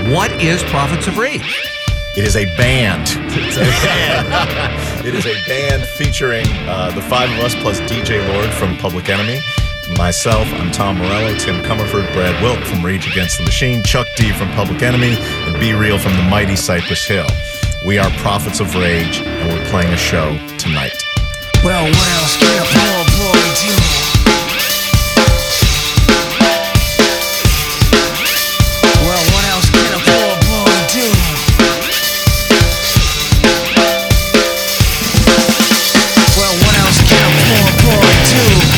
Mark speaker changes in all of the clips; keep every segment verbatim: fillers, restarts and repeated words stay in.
Speaker 1: What is Prophets of Rage?
Speaker 2: It is a band. It's a band. It is a band featuring uh, the five of us plus D J Lord from Public Enemy. Myself, I'm Tom Morello, Tim Comerford, Brad Wilk from Rage Against the Machine, Chuck D from Public Enemy, and Be Real from the mighty Cypress Hill. We are Prophets of Rage, and we're playing a show tonight.
Speaker 3: Well, what else can a poor boy do? Well, what else can a poor boy do? Well, what else can a poor boy do?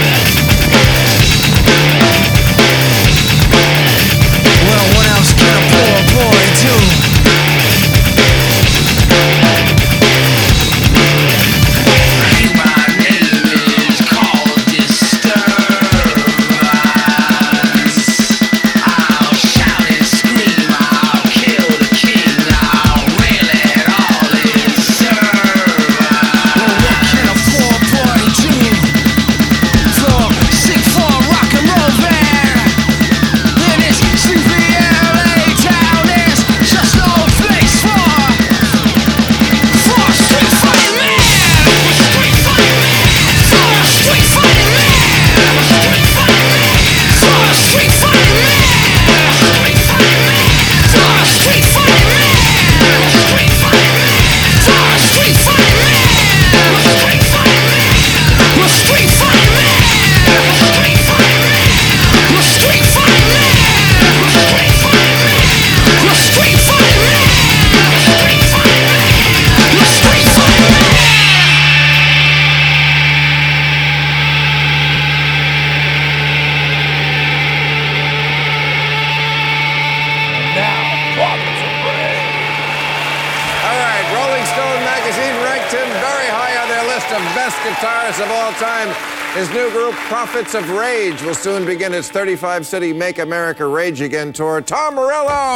Speaker 3: Well, what else can a poor boy do?
Speaker 4: Of all time, his new group, Prophets of Rage, will soon begin its thirty-five city Make America Rage Again tour. Tom Morello!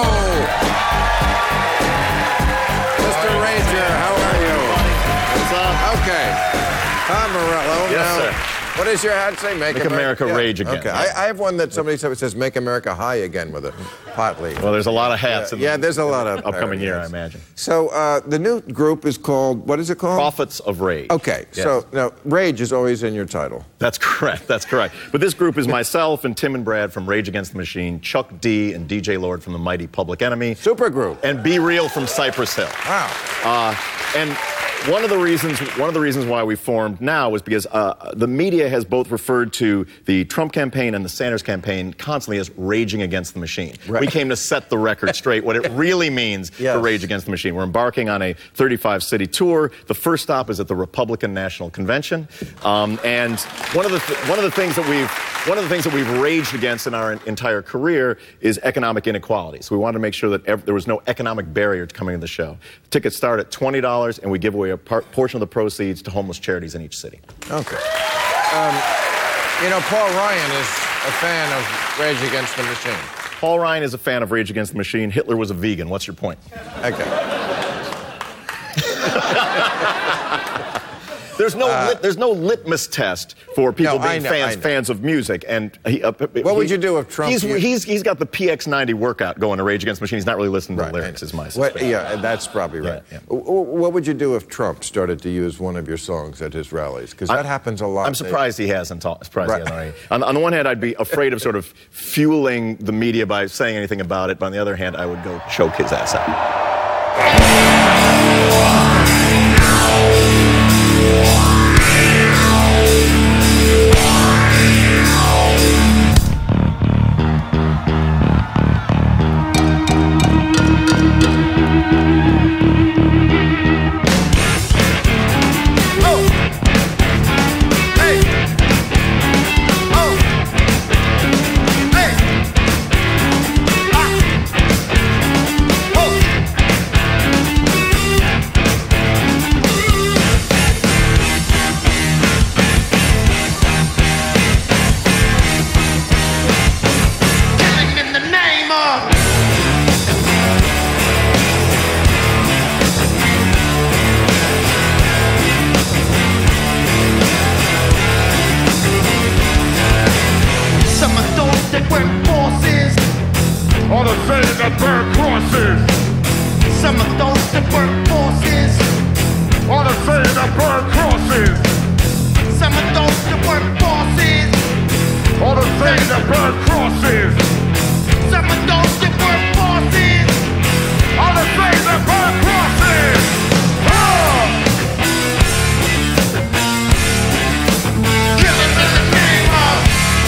Speaker 4: Mister Rager, how are you?
Speaker 2: What's up?
Speaker 4: Okay. Tom Morello.
Speaker 2: Yes,
Speaker 4: now,
Speaker 2: sir.
Speaker 4: what does your hat say? Make,
Speaker 2: Make America, America
Speaker 4: yeah.
Speaker 2: Rage Again.
Speaker 4: Okay.
Speaker 2: Yeah.
Speaker 4: I, I have one that somebody said, it says Make America High Again with a pot leaf.
Speaker 2: Well, there's a lot of hats
Speaker 4: yeah,
Speaker 2: in
Speaker 4: yeah,
Speaker 2: the
Speaker 4: there's a lot of
Speaker 2: upcoming year,
Speaker 4: parodies.
Speaker 2: I imagine.
Speaker 4: So uh, the new group is called, what is it called?
Speaker 2: Prophets of Rage.
Speaker 4: Okay,
Speaker 2: Yes.
Speaker 4: so now Rage is always in your title.
Speaker 2: That's correct, that's correct. But this group is myself and Tim and Brad from Rage Against the Machine, Chuck D and D J Lord from the mighty Public Enemy.
Speaker 4: Super group.
Speaker 2: And Be Real from Cypress Hill.
Speaker 4: Wow.
Speaker 2: Uh, and one of the reasons one of the reasons why we formed now was because uh, the media has both referred to the Trump campaign and the Sanders campaign constantly as raging against the machine.
Speaker 4: Right.
Speaker 2: We came to set the record straight, what it really means
Speaker 4: Yes.
Speaker 2: to rage against the machine. We're embarking on a thirty-five city tour. The first stop is at the Republican National Convention. Um, and one of the th- one of the things that we've one of the things that we've raged against in our entire career is economic inequality. So we wanted to make sure that ev- there was no economic barrier to coming to the show. Tickets start at twenty dollars, and we give away a par- portion of the proceeds to homeless charities in each city.
Speaker 4: Okay. Um, you know, Paul Ryan is a fan of Rage Against the Machine.
Speaker 2: Paul Ryan is a fan of Rage Against the Machine. Hitler was a vegan. What's your point?
Speaker 4: Okay.
Speaker 2: There's no uh, lit, there's no litmus test for people
Speaker 4: no,
Speaker 2: being
Speaker 4: know,
Speaker 2: fans fans of music. And he, uh,
Speaker 4: what
Speaker 2: he,
Speaker 4: would you do if Trump?
Speaker 2: He's,
Speaker 4: used...
Speaker 2: he's he's got the P X ninety workout going to Rage Against the Machine. He's not really listening to
Speaker 4: right,
Speaker 2: the lyrics. Is my
Speaker 4: what,
Speaker 2: suspicion.
Speaker 4: Yeah, that's probably right.
Speaker 2: Yeah, yeah.
Speaker 4: What would you do if Trump started to use one of your songs at his rallies? Because that happens a lot.
Speaker 2: I'm surprised he hasn't. Ta- surprised
Speaker 4: right.
Speaker 2: he hasn't already. On, on the one hand, I'd be afraid of sort of fueling the media by saying anything about it. But on the other hand, I would go choke his ass out.
Speaker 5: that burn crosses.
Speaker 3: Some of those that burn forces.
Speaker 5: All the same that burn crosses.
Speaker 3: Some of those that burn forces.
Speaker 5: All the same that burn crosses.
Speaker 3: Some of those that burn forces.
Speaker 5: All the same that burn crosses. Oh!
Speaker 3: Killing in the name of.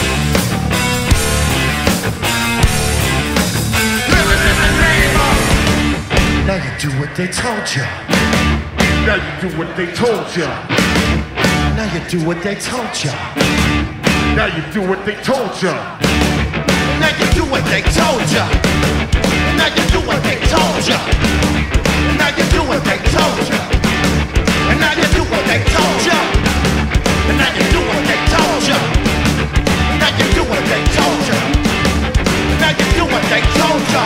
Speaker 3: Living in the name of.
Speaker 6: Now you do what they told you.
Speaker 5: Now you do what they told ya.
Speaker 6: Now you do what they told you.
Speaker 5: Now you do what they told ya.
Speaker 3: Now you do what they told ya. Now you do what they told ya. Now you do what they told ya. And now you do what they told ya. And now you do what they told ya. Now you do what they told ya. Now you do what they told ya.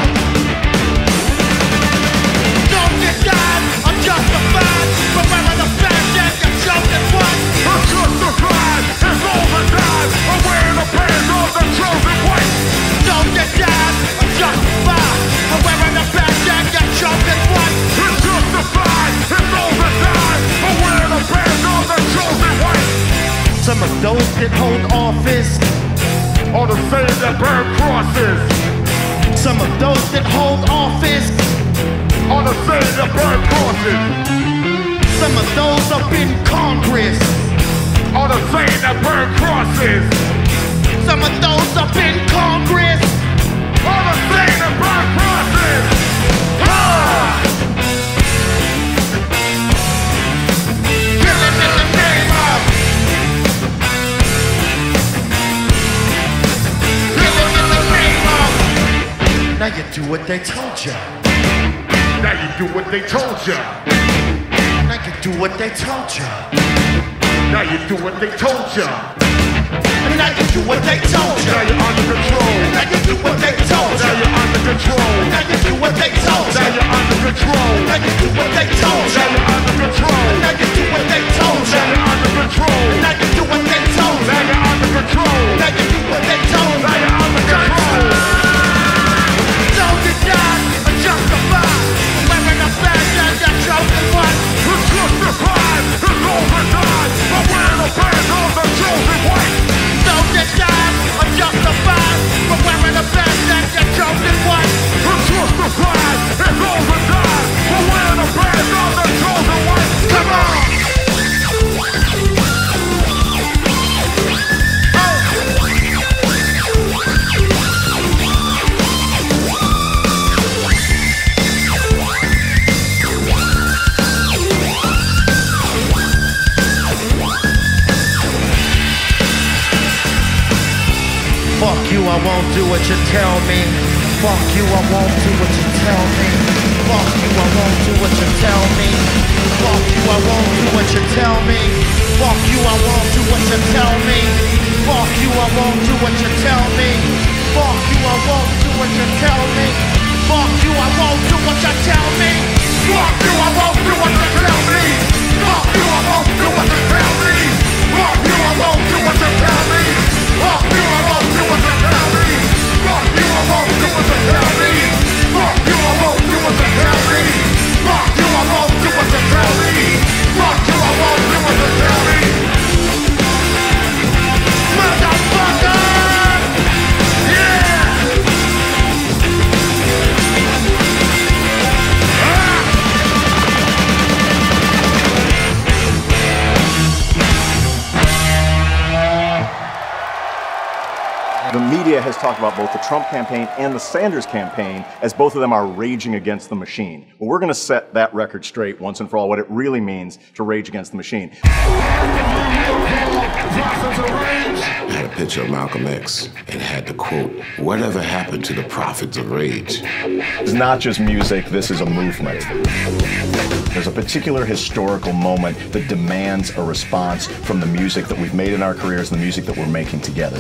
Speaker 3: Don't get died or justified. Remember the fact that you're chosen one.
Speaker 5: It's justified, it's overdrive. I'm wearing the band of the chosen white.
Speaker 3: Don't get died or justified. Remember the fact that you're chosen one.
Speaker 5: It's justified, it's overdrive. I'm wearing the band of the chosen white.
Speaker 6: Some of those that hold office.
Speaker 5: All the same that burn crosses.
Speaker 6: Some of those that hold office.
Speaker 5: All the same that burn crosses.
Speaker 6: Some of those up in Congress.
Speaker 5: All the same that burn crosses.
Speaker 3: Some of those up in Congress.
Speaker 5: All the same that burn crosses. Ah!
Speaker 3: Killing in the name of. Living in the name of.
Speaker 6: Now you do what they told you.
Speaker 5: Now you do what they told ya.
Speaker 6: Now you do what they told you.
Speaker 5: Now you do what they told ya.
Speaker 3: And now you do what they told
Speaker 5: Now
Speaker 3: ya.
Speaker 5: you're under control.
Speaker 3: And now you do what they told
Speaker 5: Now
Speaker 3: ya.
Speaker 5: you're under control.
Speaker 3: And now you do what they told
Speaker 5: Now
Speaker 3: ya.
Speaker 5: you're under control.
Speaker 3: And now you do what they told
Speaker 5: Now
Speaker 3: ya.
Speaker 5: you're under control.
Speaker 3: And now you do what they told
Speaker 5: Now
Speaker 3: ya.
Speaker 5: you're under control.
Speaker 3: And now you do what they told
Speaker 5: Now
Speaker 3: ya.
Speaker 5: you're under control.
Speaker 3: Now you do what they told
Speaker 5: Now
Speaker 3: ya.
Speaker 5: you're under control.
Speaker 3: Don't get died or justified. Wearing a badge that you're chosen one.
Speaker 5: It's justified. It's overdrive. I'm wearing the band of the chosen white.
Speaker 3: Don't get died or justified. For wearing a badge that you're chosen one.
Speaker 5: It's justified. It's overdrive. I'm wearing the band of the chosen white.
Speaker 3: Come on.
Speaker 6: Fuck you, I won't do what you tell me. Fuck you, I won't do what you tell me. Fuck you, I won't do what you tell me. Fuck you, I won't do what you tell me. Fuck you, I won't do what you tell me. Fuck you, I won't do what you tell me. Fuck you, I won't do what you tell me. Fuck you, I won't do what you tell me.
Speaker 5: Fuck you, I won't do what you tell me. Fuck you, I won't do what you tell me. Fuck you, I won't do what you tell me. Fuck you, I won't do what you tell me. Fuck you, I won't do what you tell me. Fuck you, I won't do what you tell me. Fuck you, I won't do what you tell me. Fuck you, I won't do what you tell me.
Speaker 3: Motherfucker!
Speaker 5: Yeah!
Speaker 2: The media has talked about both the Trump campaign and the Sanders campaign as both of them are raging against the machine. Well, we're going to set that record straight once and for all, what it really means to rage against the machine.
Speaker 7: I had a picture of Malcolm X and had the quote, "Whatever happened to the prophets of rage?"
Speaker 2: It's not just music, this is a movement. There's a particular historical moment that demands a response from the music that we've made in our careers and the music that we're making together.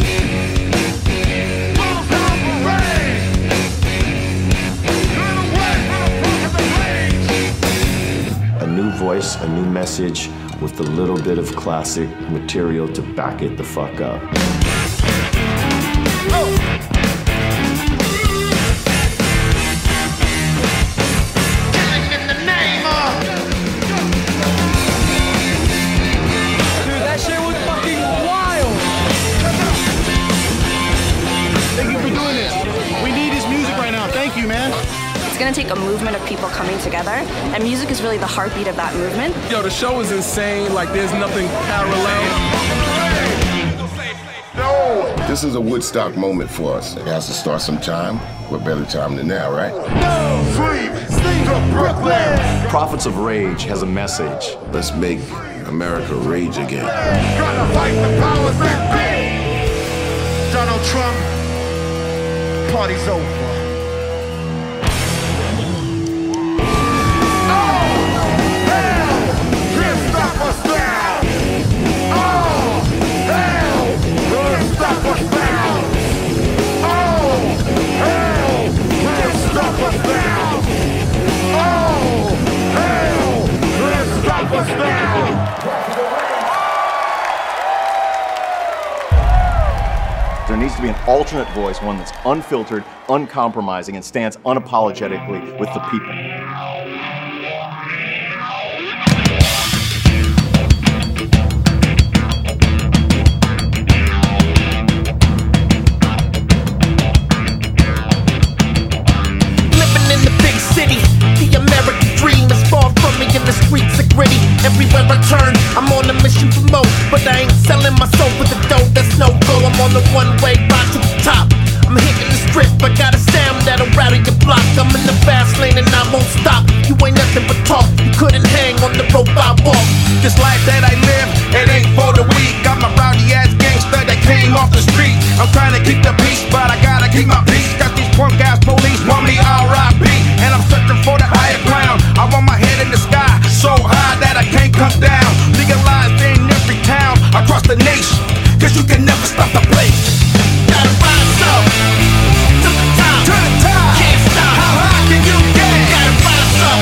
Speaker 7: A new voice, a new message with a little bit of classic material to back it the fuck up.
Speaker 6: man?
Speaker 8: It's gonna take a movement of people coming together, and music is really the heartbeat of that movement.
Speaker 9: Yo, the show is insane. Like, there's nothing parallel.
Speaker 10: This is a Woodstock moment for us. It has to start sometime. What better time than now, right?
Speaker 5: No sleep, sleep to Brooklyn.
Speaker 7: Prophets of Rage has a message.
Speaker 10: Let's make America rage again.
Speaker 5: Gotta fight the powers that be.
Speaker 6: Donald Trump, party's over.
Speaker 2: There needs to be an alternate voice, one that's unfiltered, uncompromising, and stands unapologetically with the people.
Speaker 3: Living in the big city, the American dream is far from me, and the streets are gritty. Everywhere I turn, I'm on a mission for more, but I ain't selling my soul for the dough. That's no go. I'm on the one-way ride to the top. I'm hitting the strip. I got a sound that'll rattle your block. I'm in the fast lane and I won't stop. You ain't nothing but talk. You couldn't hang on the rope I walk.
Speaker 11: This life that I live, it ain't for the weak. Got my rowdy ass gangster that came off the street. I'm trying to keep the peace, but I gotta keep my peace. Got these punk ass police want me R I P, and I'm searching for the higher ground. I want my head in the sky, so high that I can't come down. Legalized in every town across the nation, cause you can never stop the place.
Speaker 3: Gotta rise up to the top.
Speaker 11: To the top.
Speaker 3: Can't stop.
Speaker 11: How high can you get?
Speaker 3: Gotta rise up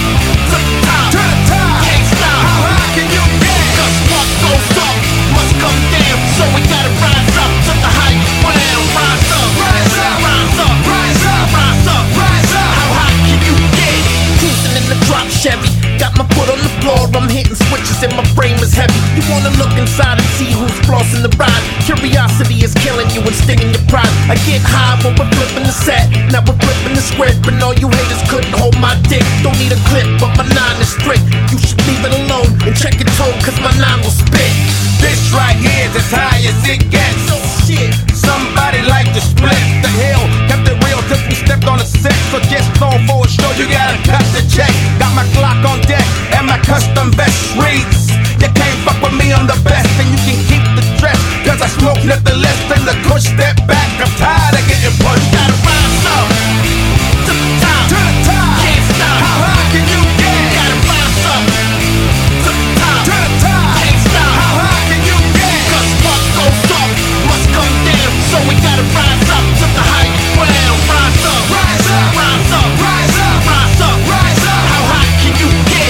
Speaker 3: to the top.
Speaker 11: To the top.
Speaker 3: Can't stop.
Speaker 11: How high can you get?
Speaker 3: Cause what goes up must come down. So we gotta rise up to the high ground. Rise up.
Speaker 11: Rise up.
Speaker 3: Rise up.
Speaker 11: Rise up.
Speaker 3: Rise up.
Speaker 11: Rise up.
Speaker 3: How high can you get? Cruising in the drop Chevy. Got my foot on the floor, I'm hitting switches and my frame is heavy. You wanna look inside and see who's flossing the ride. Curiosity is killing you and stinging your pride. I get high when we're flipping the set. Now we're flipping the script, and all you haters couldn't hold my dick. Don't need a clip, but my nine is strict. You should leave it alone and check your tone, cause my nine will spit.
Speaker 11: This right here is as high as it gets.
Speaker 3: So shit.
Speaker 11: Somebody like to split the hill. Kept it real till we stepped on the set. So just known for a show, you gotta cut the check. Got my Glock on deck and my custom vest reads. You can't fuck with me, I'm the best. And you can keep the dress, cause I smoke nothing less than the kush. Step back, I'm tired of getting pushed.
Speaker 3: Gotta rise up to the top.
Speaker 11: To the top.
Speaker 3: Can't stop.
Speaker 11: How high can you get?
Speaker 3: Gotta rise up to the top.
Speaker 11: To the top.
Speaker 3: Can't stop.
Speaker 11: How high can you get?
Speaker 3: Cause what goes up must come down. So we gotta rise up to the high ground. Rise up.
Speaker 11: Rise up.
Speaker 3: Rise up.
Speaker 11: Rise up.
Speaker 3: Rise up.
Speaker 11: Rise up.
Speaker 3: How high can you get?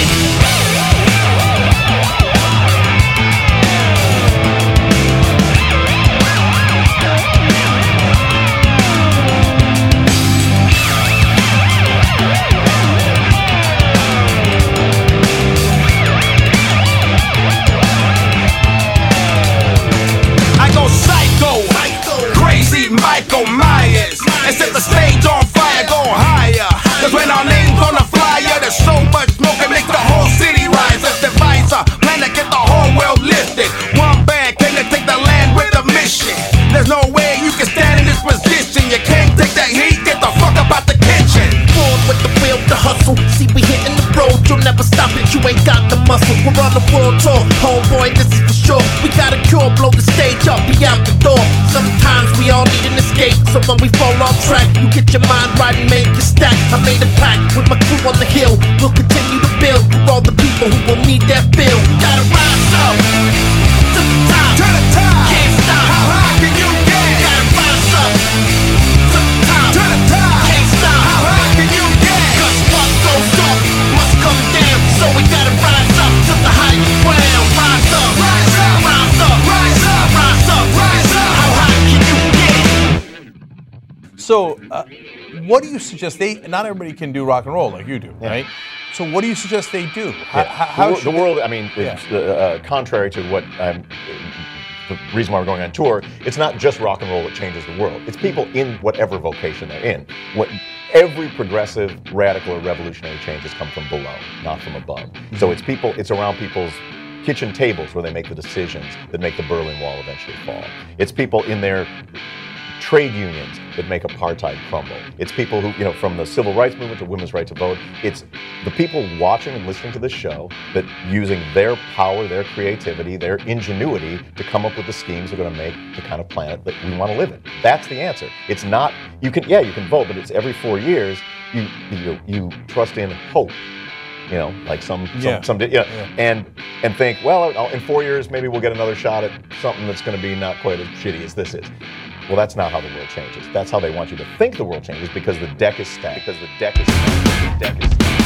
Speaker 11: I go psycho, crazy Michael Myers, and set the stage on fire, go higher. Cause when our name's on the flyer, there's so much smoke it makes the whole city rise. Let's devise a plan to get the whole world lifted. One band came to take the land with a mission. There's no way you can stand in this position. You can't take that heat, get the fuck up out the kitchen.
Speaker 3: Born with the will to hustle. See, we hitting the road, you'll never stop it. You ain't got the muscle. We're on the world tour, homeboy, this is for sure. We got a cure, blow the stage up, we out the door. Sometimes we all need an escape, so when we fall off track, you get your mind right and make your stack. I made a pact with my crew on the hill. We'll continue to build for all the people who will need that bill. Gotta rise up to the top.
Speaker 11: To the top.
Speaker 3: Can't stop.
Speaker 11: How high can you get?
Speaker 3: Gotta rise up to the top.
Speaker 11: To the top.
Speaker 3: Can't stop.
Speaker 11: How high can you get?
Speaker 3: Cause what goes up must come down. So we gotta rise up to the high ground. Rise up.
Speaker 11: Rise up.
Speaker 3: Rise up.
Speaker 11: Rise up.
Speaker 3: Rise up.
Speaker 11: Rise up.
Speaker 3: How high can you get?
Speaker 12: So, uh, what do you suggest they? Not everybody can do rock and roll like you do,
Speaker 2: Yeah.
Speaker 12: right? So, what do you suggest they do? How,
Speaker 2: Yeah.
Speaker 12: how, how
Speaker 2: the, wor-
Speaker 12: should
Speaker 2: the
Speaker 12: they-
Speaker 2: world, I mean,
Speaker 12: Yeah.
Speaker 2: it's, uh, uh, contrary to what I'm the reason why we're going on tour, it's not just rock and roll that changes the world. It's people in whatever vocation they're in. What, every progressive, radical, or revolutionary change has come from below, not from above. So it's people, it's around people's kitchen tables where they make the decisions that make the Berlin Wall eventually fall. It's people in their trade unions that make apartheid crumble. It's people who, you know, from the civil rights movement to women's right to vote, it's the people watching and listening to this show that using their power, their creativity, their ingenuity to come up with the schemes that are going to make the kind of planet that we want to live in. That's the answer. It's not, you can, yeah, you can vote, but it's every four years you you, you trust in hope. You know, like some, some,
Speaker 12: Yeah.
Speaker 2: some, yeah,
Speaker 12: Yeah.
Speaker 2: and and think, well, I'll, in four years maybe we'll get another shot at something that's going to be not quite as shitty as this is. Well, that's not how the world changes. That's how they want you to think the world changes, because the deck is stacked. Because the deck is stacked. The deck is stacked. The deck is stacked.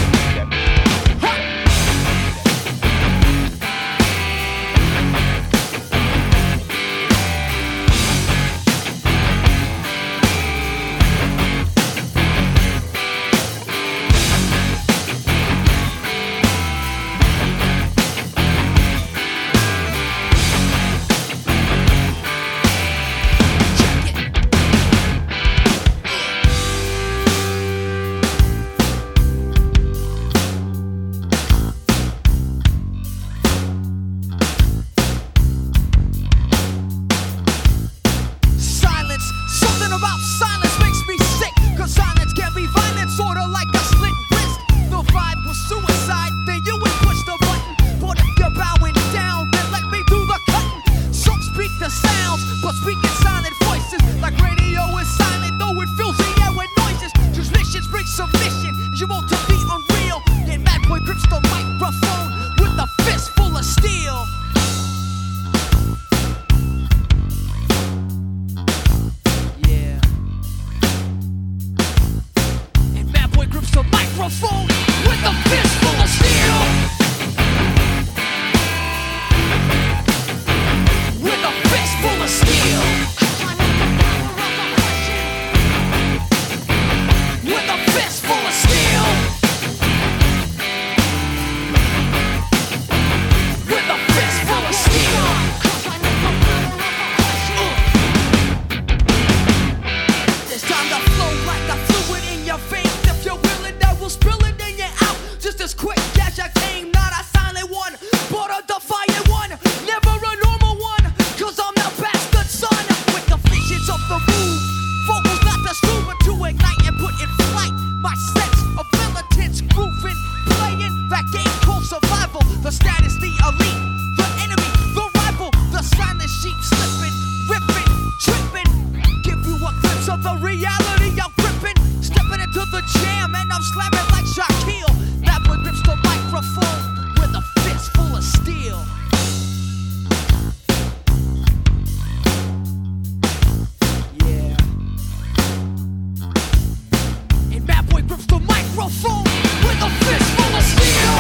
Speaker 13: Silence, something about silence makes me sick. Cause silence can be violent, sorta like a slit wrist. The vibe was suicide, then you would push the button. But if you're bowing down, then let me do the cutting. Some speak the sounds, but speak in silent voices. Like radio is silent, though it fills the air with noises. Transmissions bring submission, you want to be unreal. Then Mad Boy grips the microphone with a fist full of steel. Yeah. And Mad Boy grips the microphone with a fist full of steel. With a fist full of steel. With a fist full of steel. With a fist full of steel. It's time to flow like a fluid in your veins. If you're willing, that will spill it, then you're out. Just as quick as I came, not a silent one, but a defiant one. Never a normal one, cause I'm the bastard son. With the visions of the move, vocals not the screw, but to ignite and put in flight my sense of militants grooving, playing that game called survival. The status, the elite, the enemy, the rival, the silent sheep slipping, ripping, tripping. Give you a glimpse of the reality I'm gripping. Stepping into the jam and I'm slamming like Shaquille. That boy grips the microphone with a fist full of steel. Yeah. And Mad Boy grips the microphone with a fist full of steel.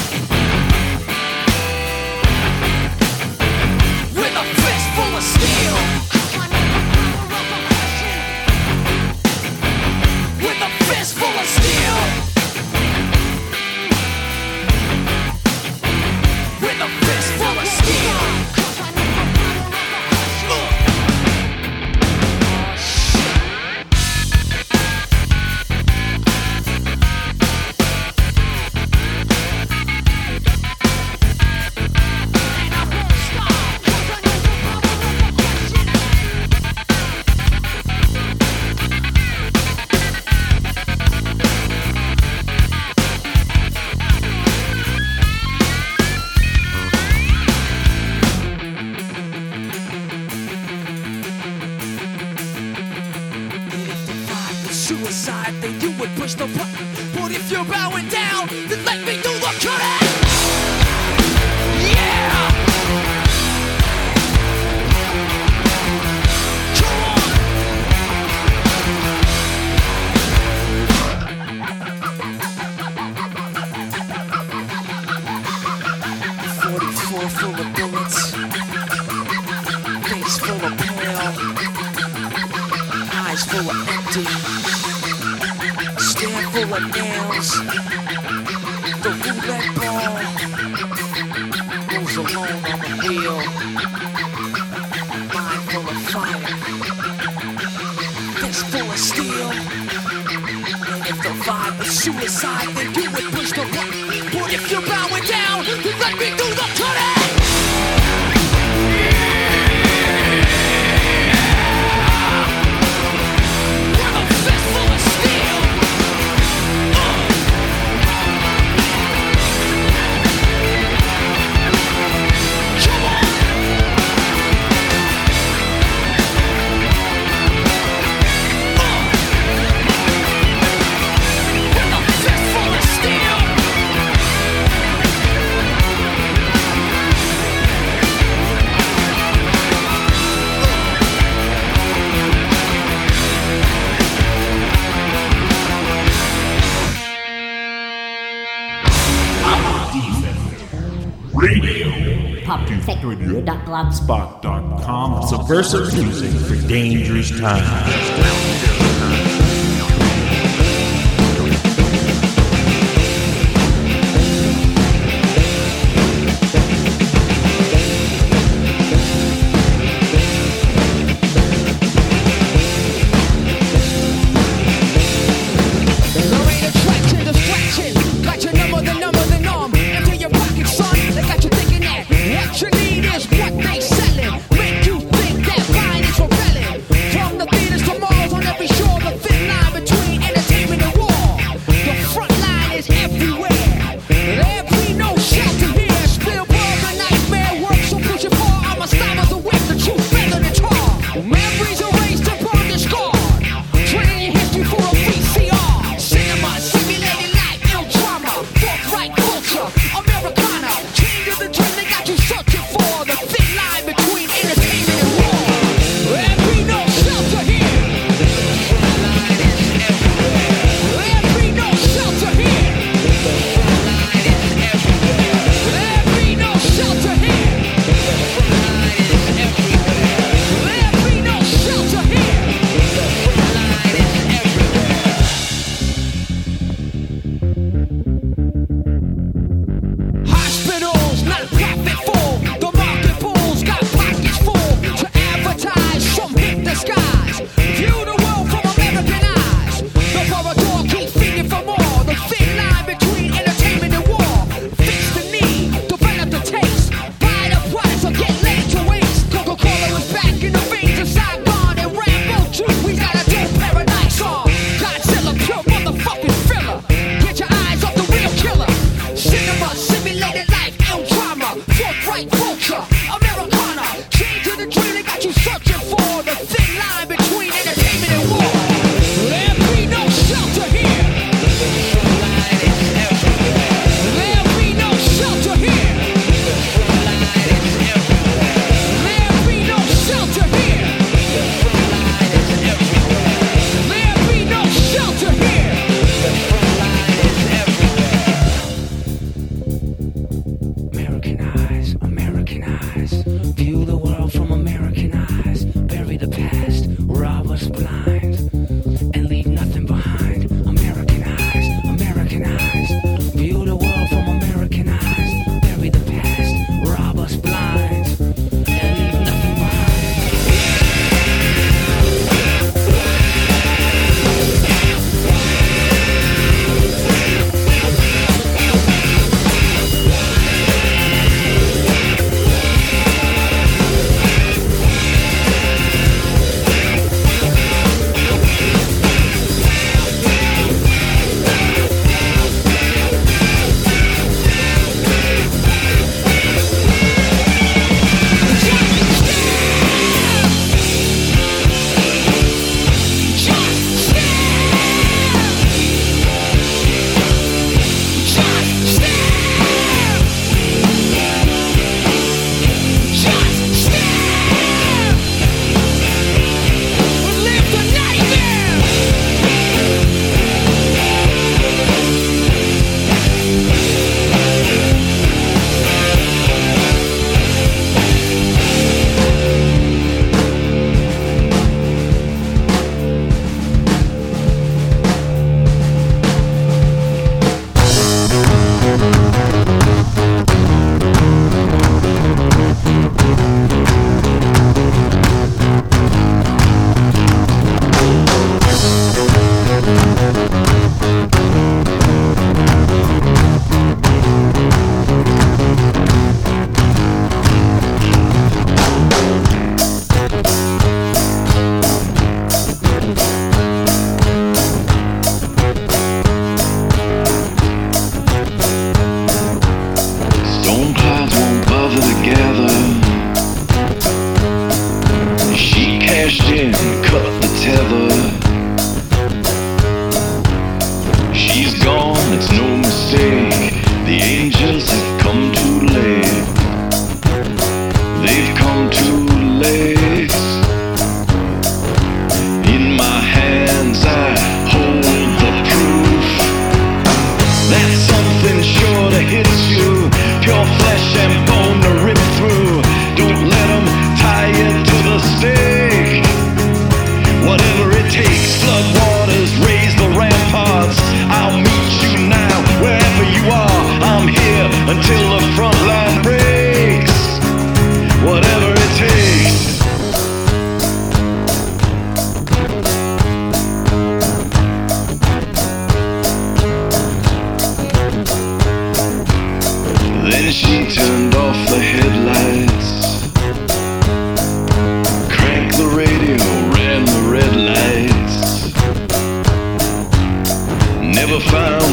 Speaker 13: With a fist full of steel. With a fist full of steel. With a fist full of steel. Suicide, then you would push the button. But if you're bowing down, then let me do the cutting. Yeah. Come on. forty-four full of bullets, face full of pale, eyes full of empty, stand full of nails. The roulette ball goes alone on the wheel. suicide, then you would push the button. But if you're bowing down, then let me do the cutting. With a fist full of steel. Uh. Come on.
Speaker 14: Radio. Pop Effect Radio dot blogspot dot com. Subversive music for dangerous times. Right.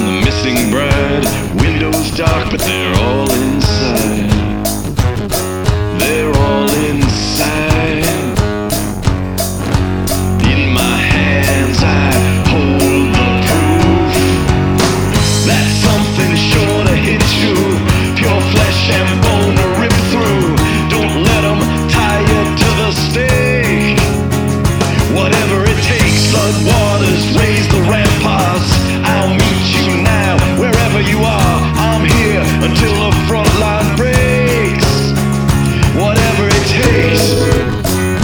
Speaker 15: and the missing bride. Windows dark, but they're all inside. They're all inside. In my hands I hold the proof that something sure to hit you. Pure flesh and bone to rip through. Don't let them tie you to the stake. Whatever it takes, flood waters, raise the ramparts. I'll meet you now, wherever you are. I'm here until the front line breaks. Whatever it takes.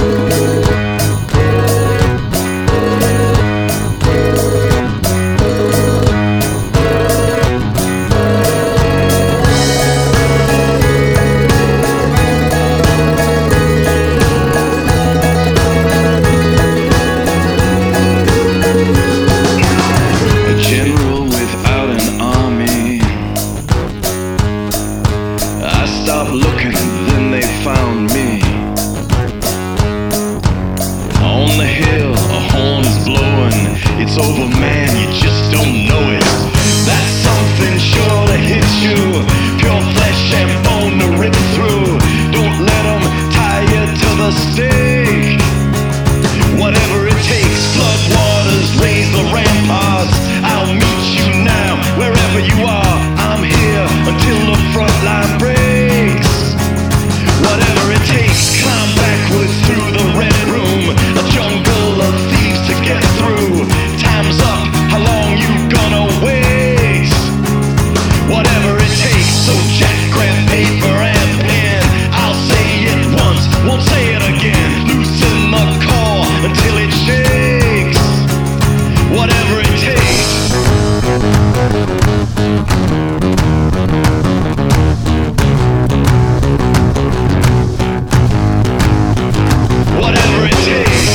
Speaker 15: It's over, man, you just don't know it. That's something sure to hit you. Pure flesh and bone to rip through. Don't let them tie you to the stake. Whatever it takes, flood waters, raise the ramparts. I'll meet you now, wherever you are. I'm here until the front line breaks. Whatever it takes, climb backwards through the red room. A jungle of thieves to get through. Time's up, how long you gonna waste? Whatever it takes, so Jack, grab paper and pen. I'll say it once, won't say it again. Loosen the core until it shakes. Whatever it takes. Whatever it takes.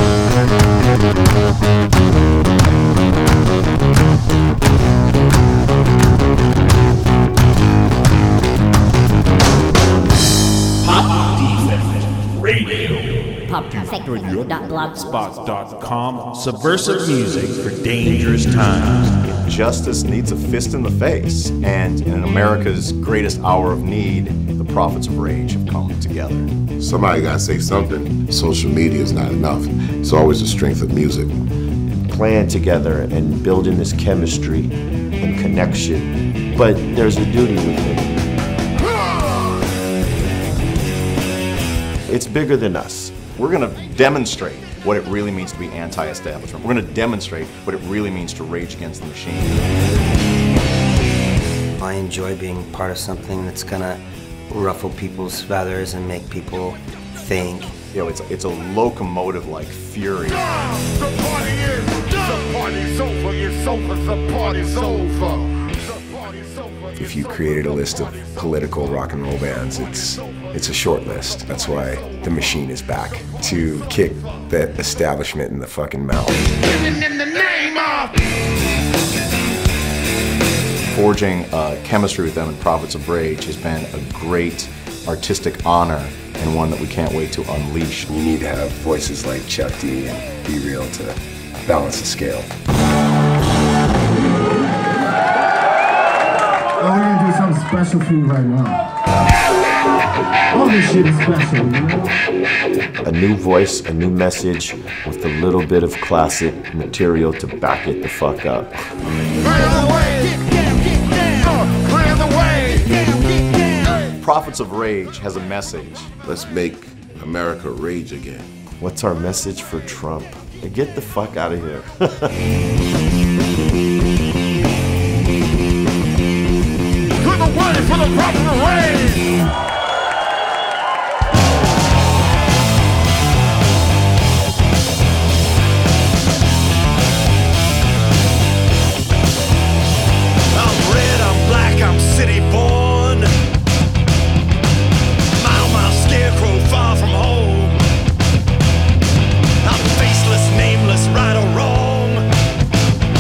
Speaker 14: Pop Defect Radio. Pop Defect Radio dot blogspot dot com. Subversive music for dangerous times.
Speaker 2: Justice needs a fist in the face. And in America's greatest hour of need, the prophets of rage have come together.
Speaker 10: Somebody gotta say something. Social media is not enough. It's always the strength of music.
Speaker 7: Playing together and building this chemistry and connection. But there's a duty with it.
Speaker 2: It's bigger than us. We're going to demonstrate what it really means to be anti-establishment. We're going to demonstrate what it really means to rage against the machine.
Speaker 16: I enjoy being part of something that's going to ruffle people's feathers and make people think.
Speaker 2: You know, it's, it's a locomotive-like fury.
Speaker 5: The party is, the party's over, it's over, the party's over.
Speaker 17: If you created a list of political rock and roll bands, it's it's a short list. That's why the machine is back to kick that establishment in the fucking mouth.
Speaker 5: In the name of
Speaker 2: Forging uh, chemistry with them in Prophets of Rage has been a great artistic honor and one that we can't wait to unleash.
Speaker 17: You need to have voices like Chuck D and Be Real to balance the scale.
Speaker 18: Oh, we're gonna do something special for you right now. All this shit is special, you know?
Speaker 7: A new voice, a new message with a little bit of classic material to back it the fuck up.
Speaker 5: Clear the way! Uh, clear the way!
Speaker 2: Prophets of Rage has a message.
Speaker 10: Let's make America rage again.
Speaker 7: What's our message for Trump? Get the fuck out of here.
Speaker 5: Clear the way for the Prophets of Rage!
Speaker 3: I'm city born. Mile mile scarecrow far from home. I'm faceless, nameless, right or wrong.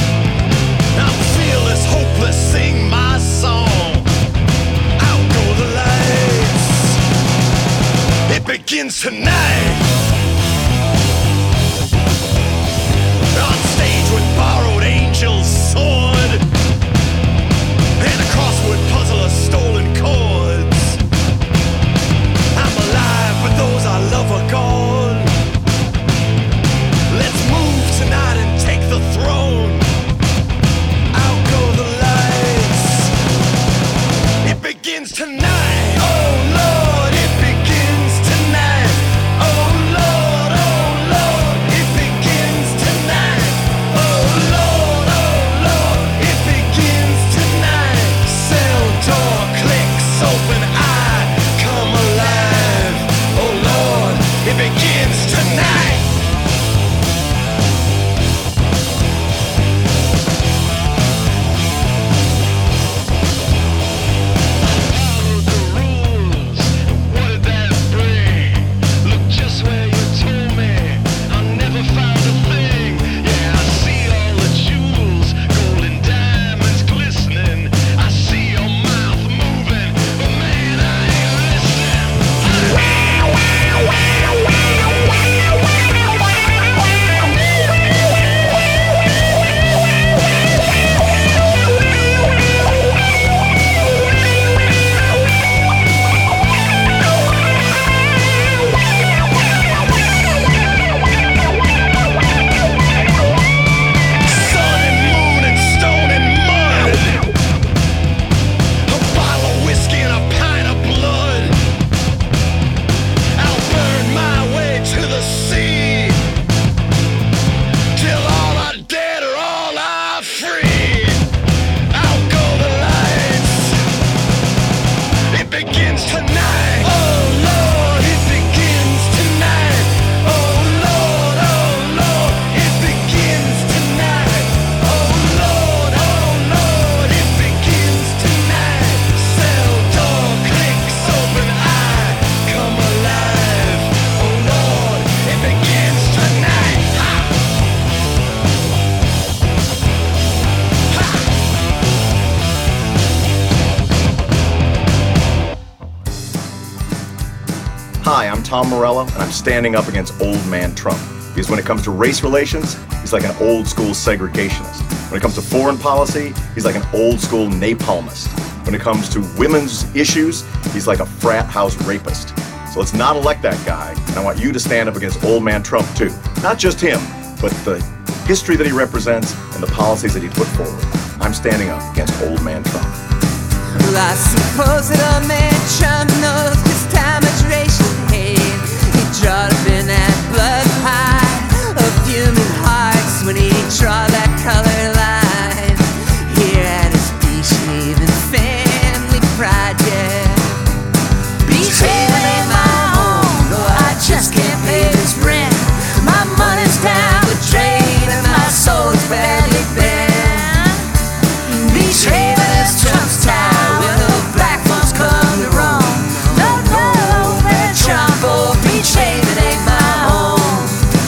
Speaker 2: Tom Morello, and I'm standing up against old man Trump. Because when it comes to race relations, he's like an old school segregationist. When it comes to foreign policy, he's like an old school napalmist. When it comes to women's issues, he's like a frat house rapist. So let's not elect that guy, and I want you to stand up against old man Trump too. Not just him, but the history that he represents and the policies that he put forward. I'm standing up against old man Trump.
Speaker 13: Well, I suppose that old man Trump knows just how much racial hate he drawed up in that blood pie of human hearts when he draw that color line here at his Beach-Haven family project. Beach-Haven ain't my home, no, I just can't pay this rent. My money's down the drain and my soul's badly bent. Beach-Haven is Trump's town where the black folks come to roam. No, no, man, Trump, oh, Beach-Haven ain't my home.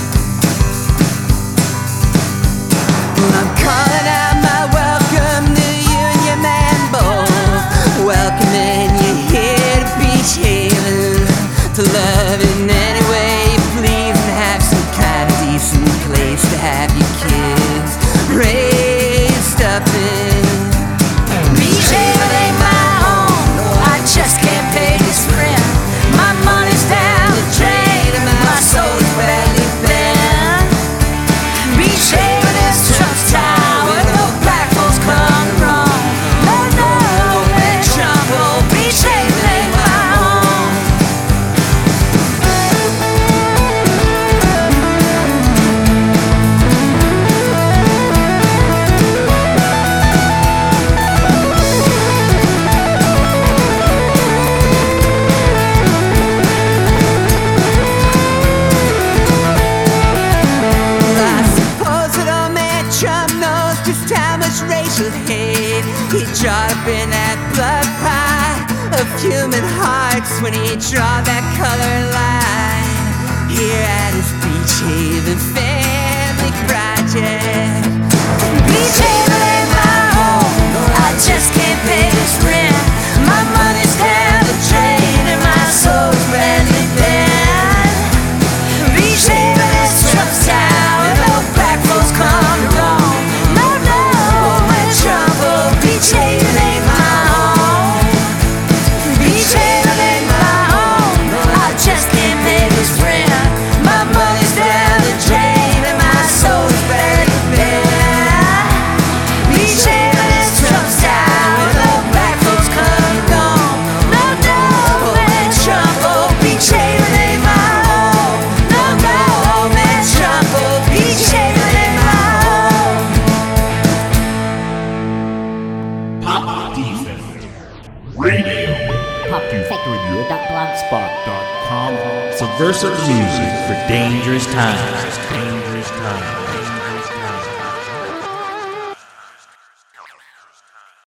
Speaker 13: Well, I'm calling out my welcome to you and your man both. Welcoming you here to Beach-Haven, to love in any way you please and have some kind of decent place to have your kids raised up in. Beach-Haven ain't my home, no, I just can't pay this rent. My money's down the drain and my soul's badly bent. Beach-Haven is Trump's town where no black folks come to roam. No, no, man, Trump, oh, Beach-Haven ain't my home. I suppose that old man Trump knows just how much racial hate he drawed up in that blood pie of human hearts when he draw that color line here at his Beach-Haven family project. Beach-Haven ain't my home, no, I just can't pay this rent. My money's down the drain and my soul's badly bent. Beach-Haven is Trump's town where no black folks come to roam. No, no, when Trump, oh, Beach-Haven ain't my home. Beach-Haven ain't my home, no, I just can't pay this rent. My money's down the drain and my soul's badly bent. Beach-Haven is Trump's town where no black folks come to roam. No, no, when Trump, oh, Beach-Haven ain't my home. No, no, man, Trump, oh, Beach-Haven ain't my home.
Speaker 14: Pop Defect Radio. pop defect radio dot blogspot dot com. Subversive music for dangerous times. Dangerous times.